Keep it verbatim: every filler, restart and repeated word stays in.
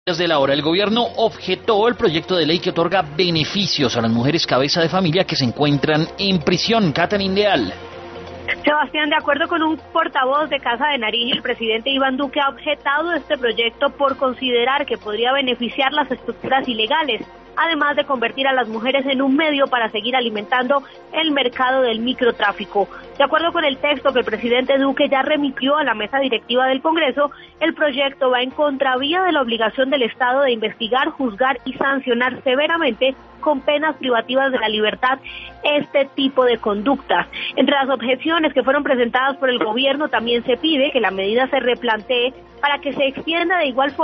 De la hora, el gobierno objetó el proyecto de ley que otorga beneficios a las mujeres cabeza de familia que se encuentran en prisión. Catherine Leal. Sebastián, de acuerdo con un portavoz de Casa de Nariño, el presidente Iván Duque ha objetado este proyecto por considerar que podría beneficiar las estructuras ilegales, además de convertir a las mujeres en un medio para seguir alimentando el mercado del microtráfico. De acuerdo con el texto que el presidente Duque ya remitió a la mesa directiva del Congreso, el proyecto va en contravía de la obligación del Estado de investigar, juzgar y sancionar severamente con penas privativas de la libertad este tipo de conductas. Entre las objeciones que fueron presentadas por el gobierno también se pide que la medida se replantee para que se extienda de igual forma